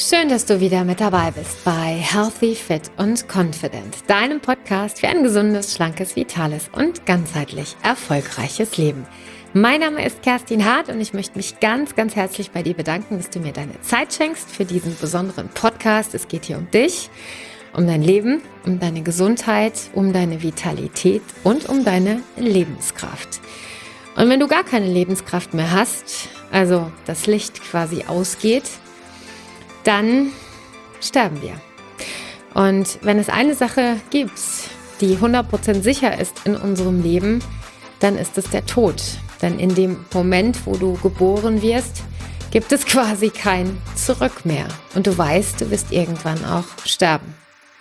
Schön, dass du wieder mit dabei bist bei Healthy, Fit und Confident, deinem Podcast für ein gesundes, schlankes, vitales und ganzheitlich erfolgreiches Leben. Mein Name ist Kerstin Hart und ich möchte mich ganz, ganz herzlich bei dir bedanken, dass du mir deine Zeit schenkst für diesen besonderen Podcast. Es geht hier um dich, um dein Leben, um deine Gesundheit, um deine Vitalität und um deine Lebenskraft. Und wenn du gar keine Lebenskraft mehr hast, also das Licht quasi ausgeht, dann sterben wir. Und wenn es eine Sache gibt, die 100% sicher ist in unserem Leben, dann ist es der Tod. Denn in dem Moment, wo du geboren wirst, gibt es quasi kein Zurück mehr. Und du weißt, du wirst irgendwann auch sterben.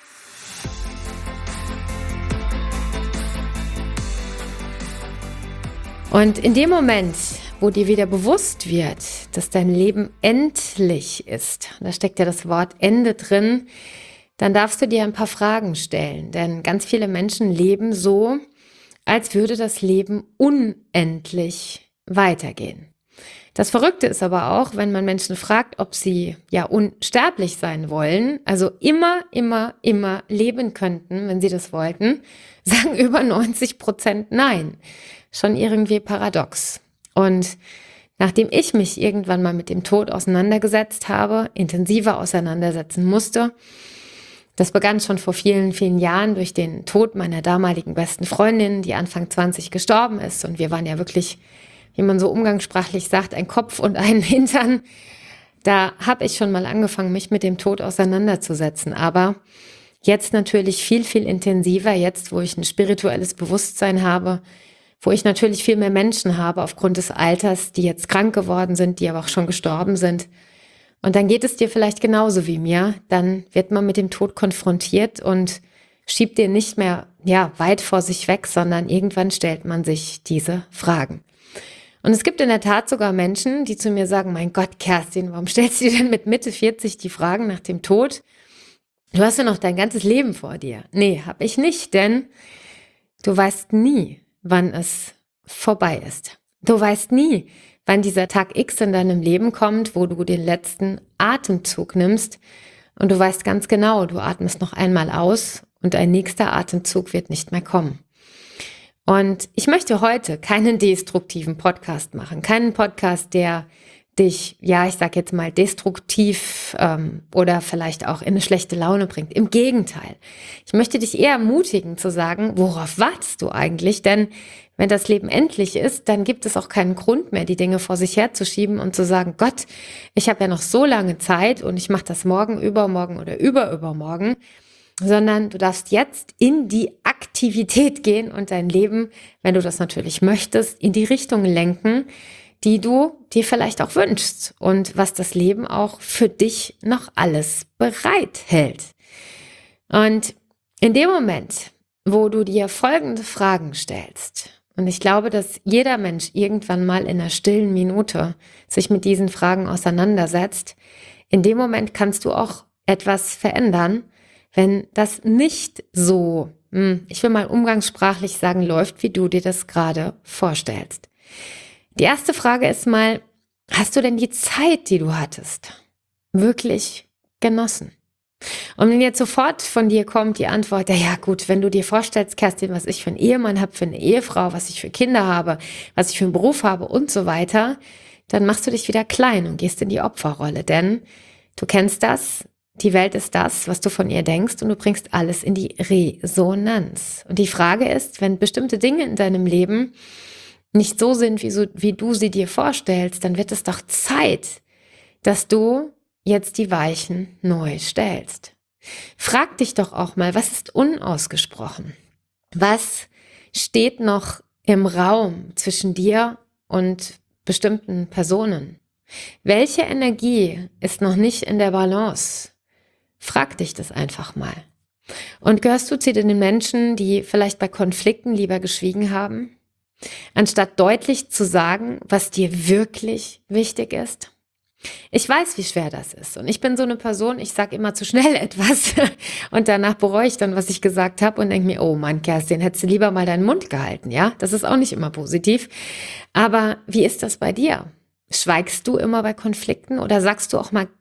Und in dem Moment, wo dir wieder bewusst wird, dass dein Leben endlich ist, da steckt ja das Wort Ende drin, dann darfst du dir ein paar Fragen stellen. Denn ganz viele Menschen leben so, als würde das Leben unendlich weitergehen. Das Verrückte ist aber auch, wenn man Menschen fragt, ob sie ja unsterblich sein wollen, also immer leben könnten, wenn sie das wollten, sagen über 90% nein. Schon irgendwie paradox. Und nachdem ich mich irgendwann mal mit dem Tod auseinandergesetzt habe, intensiver auseinandersetzen musste, das begann schon vor vielen, vielen Jahren durch den Tod meiner damaligen besten Freundin, die Anfang 20 gestorben ist. Und wir waren ja wirklich, wie man so umgangssprachlich sagt, ein Kopf und ein Hintern. Da habe ich schon mal angefangen, mich mit dem Tod auseinanderzusetzen. Aber jetzt natürlich viel, viel intensiver, jetzt wo ich ein spirituelles Bewusstsein habe, wo ich natürlich viel mehr Menschen habe aufgrund des Alters, die jetzt krank geworden sind, die aber auch schon gestorben sind. Und dann geht es dir vielleicht genauso wie mir. Dann wird man mit dem Tod konfrontiert und schiebt den nicht mehr weit vor sich weg, sondern irgendwann stellt man sich diese Fragen. Und es gibt in der Tat sogar Menschen, die zu mir sagen, mein Gott, Kerstin, warum stellst du dir denn mit Mitte 40 die Fragen nach dem Tod? Du hast ja noch dein ganzes Leben vor dir. Nee, hab ich nicht, denn du weißt nie, wann es vorbei ist. Du weißt nie, wann dieser Tag X in deinem Leben kommt, wo du den letzten Atemzug nimmst und du weißt ganz genau, du atmest noch einmal aus und ein nächster Atemzug wird nicht mehr kommen. Und ich möchte heute keinen destruktiven Podcast machen, keinen Podcast, der dich, ich sag jetzt mal, destruktiv oder vielleicht auch in eine schlechte Laune bringt. Im Gegenteil. Ich möchte dich eher ermutigen zu sagen, worauf wartest du eigentlich? Denn wenn das Leben endlich ist, dann gibt es auch keinen Grund mehr, die Dinge vor sich herzuschieben und zu sagen, Gott, ich habe ja noch so lange Zeit und ich mache das morgen, übermorgen oder übermorgen, sondern du darfst jetzt in die Aktivität gehen und dein Leben, wenn du das natürlich möchtest, in die Richtung lenken, die du dir vielleicht auch wünschst und was das Leben auch für dich noch alles bereithält. Und in dem Moment, wo du dir folgende Fragen stellst, und ich glaube, dass jeder Mensch irgendwann mal in einer stillen Minute sich mit diesen Fragen auseinandersetzt, in dem Moment kannst du auch etwas verändern, wenn das nicht so, ich will mal umgangssprachlich sagen, läuft, wie du dir das gerade vorstellst. Die erste Frage ist mal, hast du denn die Zeit, die du hattest, wirklich genossen? Und wenn jetzt sofort von dir kommt die Antwort, ja gut, wenn du dir vorstellst, Kerstin, was ich für einen Ehemann habe, für eine Ehefrau, was ich für Kinder habe, was ich für einen Beruf habe und so weiter, dann machst du dich wieder klein und gehst in die Opferrolle. Denn du kennst das, die Welt ist das, was du von ihr denkst und du bringst alles in die Resonanz. Und die Frage ist, wenn bestimmte Dinge in deinem Leben nicht so sind, wie du sie dir vorstellst, dann wird es doch Zeit, dass du jetzt die Weichen neu stellst. Frag dich doch auch mal, was ist unausgesprochen? Was steht noch im Raum zwischen dir und bestimmten Personen? Welche Energie ist noch nicht in der Balance? Frag dich das einfach mal. Und gehörst du zu den Menschen, die vielleicht bei Konflikten lieber geschwiegen haben? Anstatt deutlich zu sagen, was dir wirklich wichtig ist? Ich weiß, wie schwer das ist. Und ich bin so eine Person, ich sage immer zu schnell etwas und danach bereue ich dann, was ich gesagt habe und denke mir, oh Mann, Kerstin, hättest du lieber mal deinen Mund gehalten, ja? Das ist auch nicht immer positiv. Aber wie ist das bei dir? Schweigst du immer bei Konflikten oder sagst du auch mal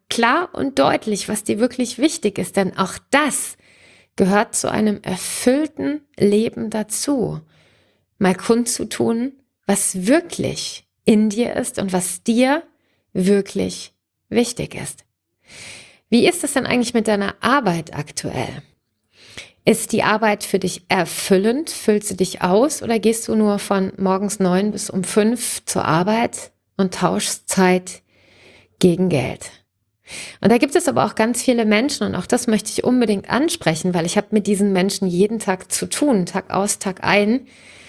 klar und deutlich, was dir wirklich wichtig ist, denn auch das gehört zu einem erfüllten Leben dazu. Mal kundzutun, was wirklich in dir ist und was dir wirklich wichtig ist. Wie ist es denn eigentlich mit deiner Arbeit aktuell? Ist die Arbeit für dich erfüllend? Füllt sie dich aus oder gehst du nur von morgens 9 bis um 5 zur Arbeit und tauschst Zeit gegen Geld? Und da gibt es aber auch ganz viele Menschen und auch das möchte ich unbedingt ansprechen, weil ich habe mit diesen Menschen jeden Tag zu tun, Tag aus, Tag ein.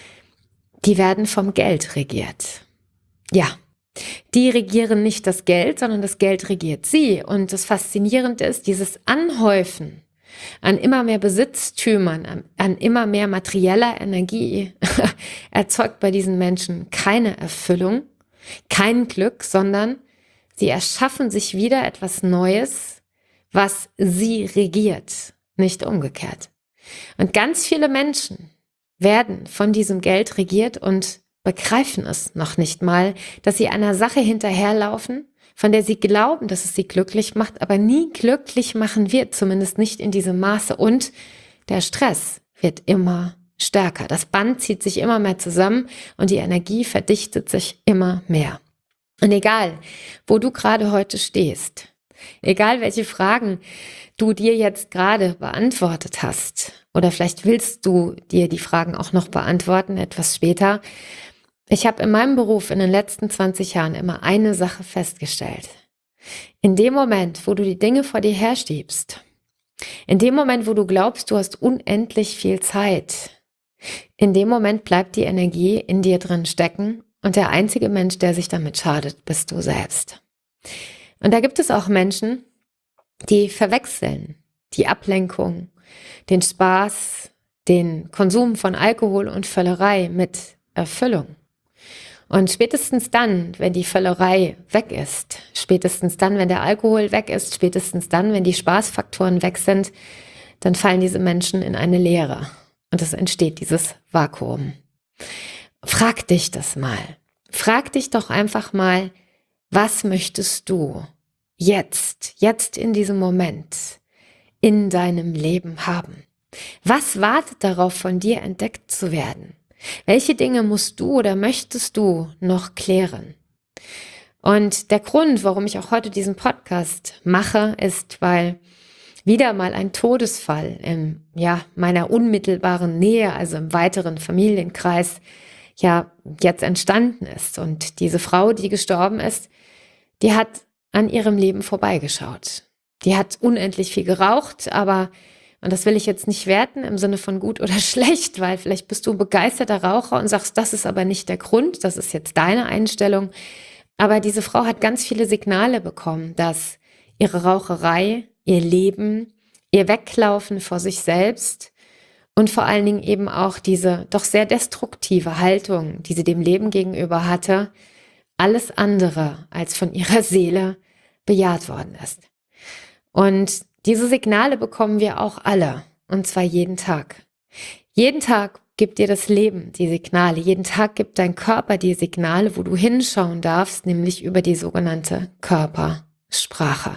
Die werden vom Geld regiert. Ja, die regieren nicht das Geld, sondern das Geld regiert sie. Und das Faszinierende ist, dieses Anhäufen an immer mehr Besitztümern, an immer mehr materieller Energie erzeugt bei diesen Menschen keine Erfüllung, kein Glück, sondern sie erschaffen sich wieder etwas Neues, was sie regiert, nicht umgekehrt. Und ganz viele Menschen werden von diesem Geld regiert und begreifen es noch nicht mal, dass sie einer Sache hinterherlaufen, von der sie glauben, dass es sie glücklich macht, aber nie glücklich machen wird, zumindest nicht in diesem Maße. Und der Stress wird immer stärker. Das Band zieht sich immer mehr zusammen und die Energie verdichtet sich immer mehr. Und egal, wo du gerade heute stehst, egal welche Fragen du dir jetzt gerade beantwortet hast, oder vielleicht willst du dir die Fragen auch noch beantworten, etwas später. Ich habe in meinem Beruf in den letzten 20 Jahren immer eine Sache festgestellt. In dem Moment, wo du die Dinge vor dir herschiebst, in dem Moment, wo du glaubst, du hast unendlich viel Zeit, in dem Moment bleibt die Energie in dir drin stecken und der einzige Mensch, der sich damit schadet, bist du selbst. Und da gibt es auch Menschen, die verwechseln die Ablenkung, den Spaß, den Konsum von Alkohol und Völlerei mit Erfüllung. Und spätestens dann, wenn die Völlerei weg ist, spätestens dann, wenn der Alkohol weg ist, spätestens dann, wenn die Spaßfaktoren weg sind, dann fallen diese Menschen in eine Leere. Und es entsteht dieses Vakuum. Frag dich das mal. Frag dich doch einfach mal, was möchtest du jetzt in diesem Moment in deinem Leben haben? Was wartet darauf, von dir entdeckt zu werden? Welche Dinge musst du oder möchtest du noch klären? Und der Grund, warum ich auch heute diesen Podcast mache, ist, weil wieder mal ein Todesfall in meiner unmittelbaren Nähe, also im weiteren Familienkreis, jetzt entstanden ist. Und diese Frau, die gestorben ist, die hat an ihrem Leben vorbeigeschaut. Die hat unendlich viel geraucht, und das will ich jetzt nicht werten im Sinne von gut oder schlecht, weil vielleicht bist du ein begeisterter Raucher und sagst, das ist aber nicht der Grund, das ist jetzt deine Einstellung. Aber diese Frau hat ganz viele Signale bekommen, dass ihre Raucherei, ihr Leben, ihr Weglaufen vor sich selbst und vor allen Dingen eben auch diese doch sehr destruktive Haltung, die sie dem Leben gegenüber hatte, alles andere als von ihrer Seele bejaht worden ist. Und diese Signale bekommen wir auch alle, und zwar jeden Tag. Jeden Tag gibt dir das Leben die Signale, jeden Tag gibt dein Körper die Signale, wo du hinschauen darfst, nämlich über die sogenannte Körpersprache.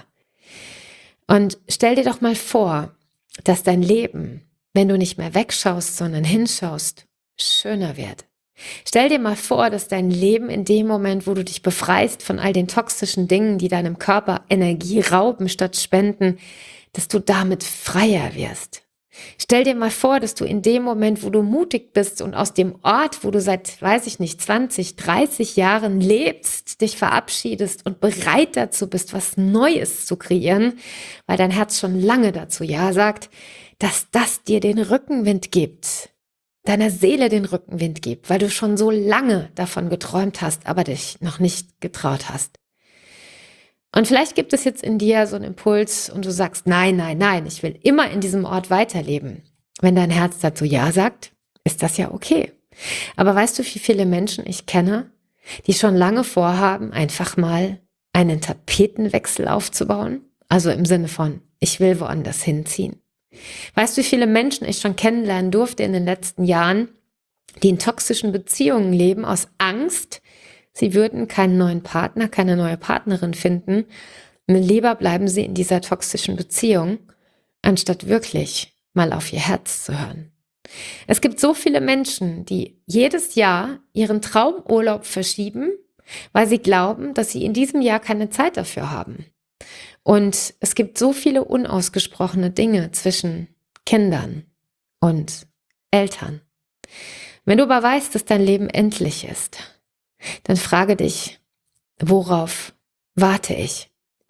Und stell dir doch mal vor, dass dein Leben, wenn du nicht mehr wegschaust, sondern hinschaust, schöner wird. Stell dir mal vor, dass dein Leben in dem Moment, wo du dich befreist von all den toxischen Dingen, die deinem Körper Energie rauben statt spenden, dass du damit freier wirst. Stell dir mal vor, dass du in dem Moment, wo du mutig bist und aus dem Ort, wo du seit, 20, 30 Jahren lebst, dich verabschiedest und bereit dazu bist, was Neues zu kreieren, weil dein Herz schon lange dazu ja sagt, dass das dir den Rückenwind gibt, deiner Seele den Rückenwind gibt, weil du schon so lange davon geträumt hast, aber dich noch nicht getraut hast. Und vielleicht gibt es jetzt in dir so einen Impuls und du sagst, nein, ich will immer in diesem Ort weiterleben. Wenn dein Herz dazu ja sagt, ist das ja okay. Aber weißt du, wie viele Menschen ich kenne, die schon lange vorhaben, einfach mal einen Tapetenwechsel aufzubauen? Also im Sinne von, ich will woanders hinziehen. Weißt du, wie viele Menschen ich schon kennenlernen durfte in den letzten Jahren, die in toxischen Beziehungen leben aus Angst, sie würden keinen neuen Partner, keine neue Partnerin finden, Und lieber bleiben sie in dieser toxischen Beziehung, anstatt wirklich mal auf ihr Herz zu hören. Es gibt so viele Menschen, die jedes Jahr ihren Traumurlaub verschieben, weil sie glauben, dass sie in diesem Jahr keine Zeit dafür haben. Und es gibt so viele unausgesprochene Dinge zwischen Kindern und Eltern. Wenn du aber weißt, dass dein Leben endlich ist, dann frage dich, worauf warte ich?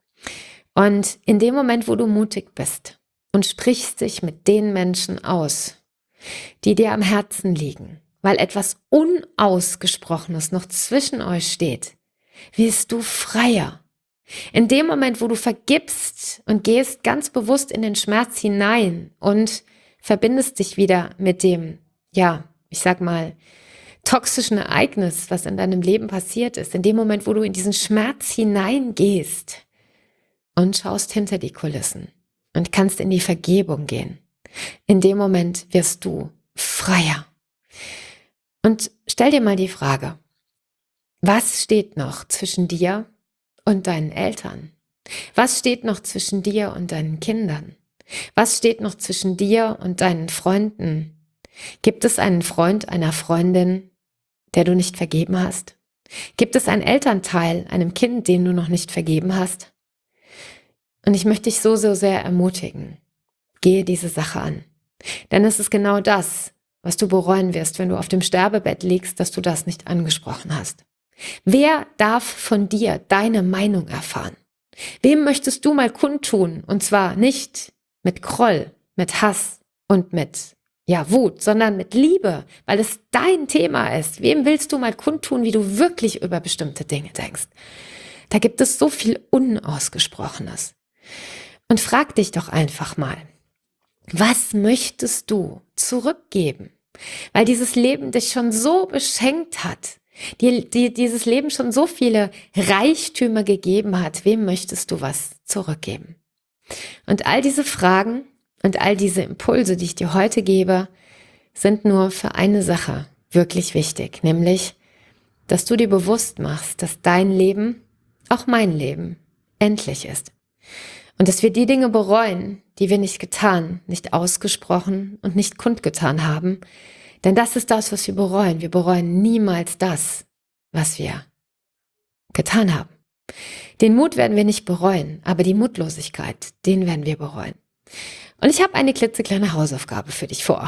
Und in dem Moment, wo du mutig bist und sprichst dich mit den Menschen aus, die dir am Herzen liegen, weil etwas Unausgesprochenes noch zwischen euch steht, wirst du freier. In dem Moment, wo du vergibst und gehst ganz bewusst in den Schmerz hinein und verbindest dich wieder mit dem, ich sag mal, toxischen Ereignis, was in deinem Leben passiert ist, in dem Moment, wo du in diesen Schmerz hineingehst und schaust hinter die Kulissen und kannst in die Vergebung gehen, in dem Moment wirst du freier. Und stell dir mal die Frage, was steht noch zwischen dir und deinen Eltern? Was steht noch zwischen dir und deinen Kindern? Was steht noch zwischen dir und deinen Freunden? Gibt es einen Freund, einer Freundin, der du nicht vergeben hast? Gibt es einen Elternteil, einem Kind, dem du noch nicht vergeben hast? Und ich möchte dich so sehr ermutigen. Gehe diese Sache an. Denn es ist genau das, was du bereuen wirst, wenn du auf dem Sterbebett liegst, dass du das nicht angesprochen hast. Wer darf von dir deine Meinung erfahren? Wem möchtest du mal kundtun? Und zwar nicht mit Groll, mit Hass und mit Wut, sondern mit Liebe, weil es dein Thema ist. Wem willst du mal kundtun, wie du wirklich über bestimmte Dinge denkst? Da gibt es so viel Unausgesprochenes. Und frag dich doch einfach mal, was möchtest du zurückgeben? Weil dieses Leben dich schon so beschenkt hat, dieses Leben schon so viele Reichtümer gegeben hat, wem möchtest du was zurückgeben? Und all diese Fragen und all diese Impulse, die ich dir heute gebe, sind nur für eine Sache wirklich wichtig, nämlich, dass du dir bewusst machst, dass dein Leben, auch mein Leben, endlich ist. Und dass wir die Dinge bereuen, die wir nicht getan, nicht ausgesprochen und nicht kundgetan haben. Denn das ist das, was wir bereuen. Wir bereuen niemals das, was wir getan haben. Den Mut werden wir nicht bereuen, aber die Mutlosigkeit, den werden wir bereuen. Und ich habe eine klitzekleine Hausaufgabe für dich vor.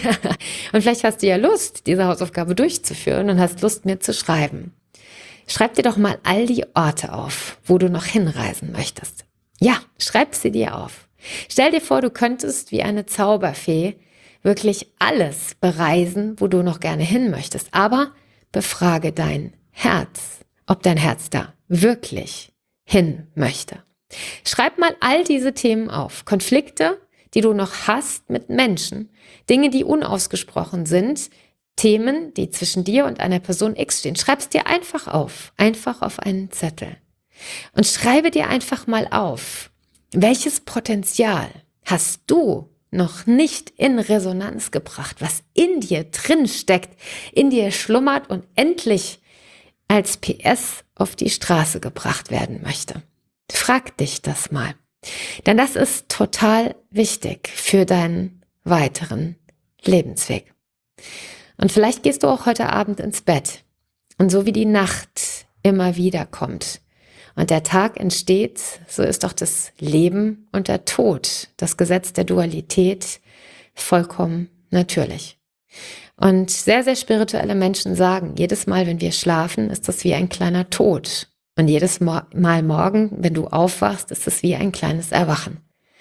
Und vielleicht hast du ja Lust, diese Hausaufgabe durchzuführen und hast Lust, mir zu schreiben. Schreib dir doch mal all die Orte auf, wo du noch hinreisen möchtest. Ja, schreib sie dir auf. Stell dir vor, du könntest wie eine Zauberfee wirklich alles bereisen, wo du noch gerne hin möchtest. Aber befrage dein Herz, ob dein Herz da wirklich hin möchte. Schreib mal all diese Themen auf. Konflikte, die du noch hast mit Menschen, Dinge, die unausgesprochen sind, Themen, die zwischen dir und einer Person X stehen. Schreib es dir einfach auf einen Zettel. Und schreibe dir einfach mal auf, welches Potenzial hast du noch nicht in Resonanz gebracht, was in dir drin steckt, in dir schlummert und endlich als PS auf die Straße gebracht werden möchte. Frag dich das mal. Denn das ist total wichtig für deinen weiteren Lebensweg. Und vielleicht gehst du auch heute Abend ins Bett. Und so wie die Nacht immer wieder kommt und der Tag entsteht, so ist auch das Leben und der Tod, das Gesetz der Dualität, vollkommen natürlich. Und sehr spirituelle Menschen sagen, jedes Mal, wenn wir schlafen, ist das wie ein kleiner Tod. Und jedes Mal morgen, wenn du aufwachst, ist es wie ein kleines Erwachen.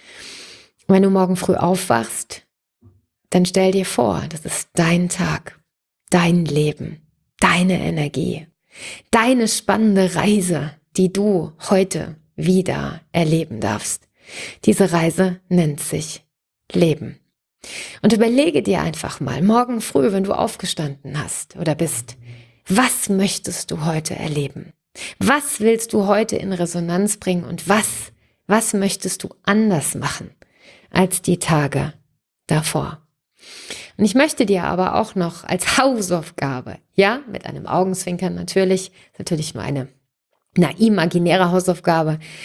Und wenn du morgen früh aufwachst, dann stell dir vor, das ist dein Tag, dein Leben, deine Energie, deine spannende Reise, die du heute wieder erleben darfst. Diese Reise nennt sich Leben. Und überlege dir einfach mal, morgen früh, wenn du aufgestanden hast oder bist, was möchtest du heute erleben? Was willst du heute in Resonanz bringen und was möchtest du anders machen als die Tage davor? Und ich möchte dir aber auch noch als Hausaufgabe, mit einem Augenzwinkern natürlich nur eine imaginäre Hausaufgabe,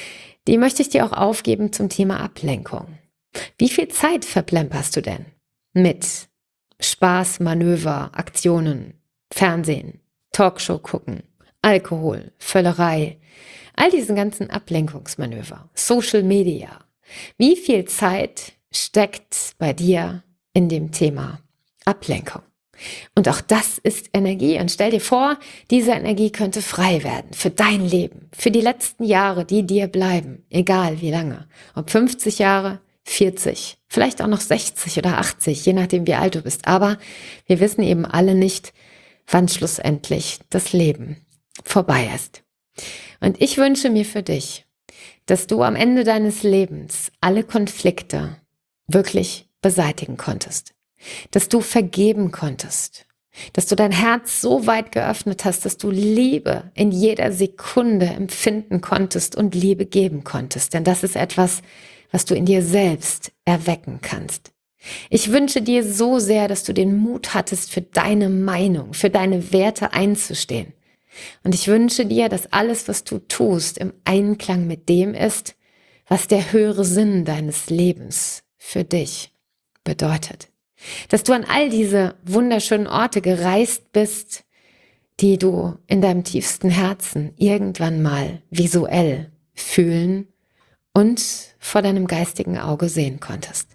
Die möchte ich dir auch aufgeben zum Thema Ablenkung. Wie viel Zeit verplemperst du denn mit Spaß, Manöver, Aktionen, Fernsehen, Talkshow gucken, Alkohol, Völlerei, all diesen ganzen Ablenkungsmanöver, Social Media? Wie viel Zeit steckt bei dir in dem Thema Ablenkung? Und auch das ist Energie. Und stell dir vor, diese Energie könnte frei werden für dein Leben, für die letzten Jahre, die dir bleiben, egal wie lange. Ob 50 Jahre, 40, vielleicht auch noch 60 oder 80, je nachdem wie alt du bist. Aber wir wissen eben alle nicht, wann schlussendlich das Leben vorbei ist. Und ich wünsche mir für dich, dass du am Ende deines Lebens alle Konflikte wirklich beseitigen konntest, dass du vergeben konntest, dass du dein Herz so weit geöffnet hast, dass du Liebe in jeder Sekunde empfinden konntest und Liebe geben konntest. Denn das ist etwas, was du in dir selbst erwecken kannst. Ich wünsche dir so sehr, dass du den Mut hattest, für deine Meinung, für deine Werte einzustehen. Und ich wünsche dir, dass alles, was du tust, im Einklang mit dem ist, was der höhere Sinn deines Lebens für dich bedeutet. Dass du an all diese wunderschönen Orte gereist bist, die du in deinem tiefsten Herzen irgendwann mal visuell fühlen und vor deinem geistigen Auge sehen konntest.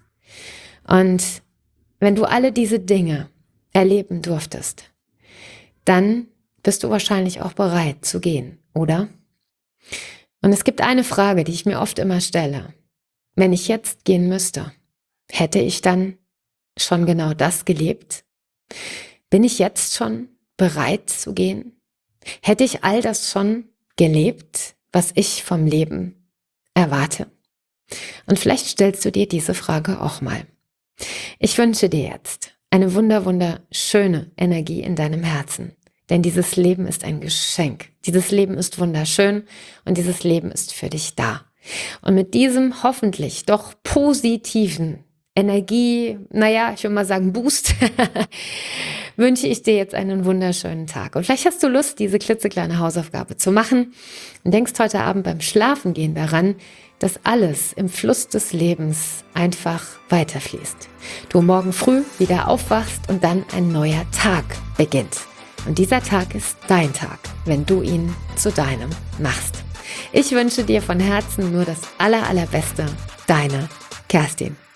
Und wenn du alle diese Dinge erleben durftest, dann bist du wahrscheinlich auch bereit zu gehen, oder? Und es gibt eine Frage, die ich mir oft immer stelle. Wenn ich jetzt gehen müsste, hätte ich dann schon genau das gelebt? Bin ich jetzt schon bereit zu gehen? Hätte ich all das schon gelebt, was ich vom Leben erwarte? Und vielleicht stellst du dir diese Frage auch mal. Ich wünsche dir jetzt eine wunderschöne Energie in deinem Herzen. Denn dieses Leben ist ein Geschenk. Dieses Leben ist wunderschön und dieses Leben ist für dich da. Und mit diesem hoffentlich doch positiven Energie, ich will mal sagen Boost, wünsche ich dir jetzt einen wunderschönen Tag. Und vielleicht hast du Lust, diese klitzekleine Hausaufgabe zu machen und denkst heute Abend beim Schlafengehen daran, dass alles im Fluss des Lebens einfach weiterfließt. Du morgen früh wieder aufwachst und dann ein neuer Tag beginnt. Und dieser Tag ist dein Tag, wenn du ihn zu deinem machst. Ich wünsche dir von Herzen nur das Allerbeste. Deine Kerstin.